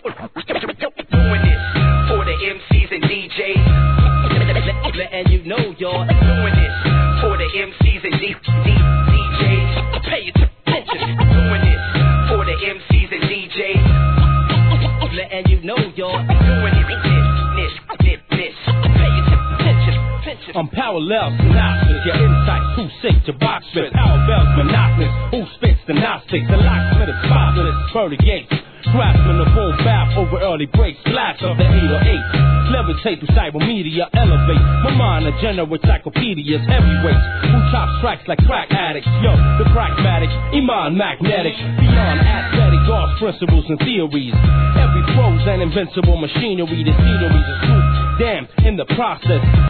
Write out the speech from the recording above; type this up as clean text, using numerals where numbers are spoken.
Doing this for the MCs and DJs. Letting you know you're doing this for the MCs and DJs. Pay attention. Doing this for the MCs and DJs. Letting you know you're doing this. Pay attention. I'm parallel synopsis, your insights, who sick, your box spit, power bells, monotonous, who spits the Gnostics, the locksmith is spotless, Birdie Gates, craftsman of boom bap over early breaks, blast of the 808, levitate through cyber media, elevate, my mind a general encyclopedias, heavyweights, who chops tracks like crack addicts, yo, the pragmatic, Iman magnetic, beyond athletic, God's principles and theories, every pro's an invincible machinery, the scenery's a truth, damn, in the process.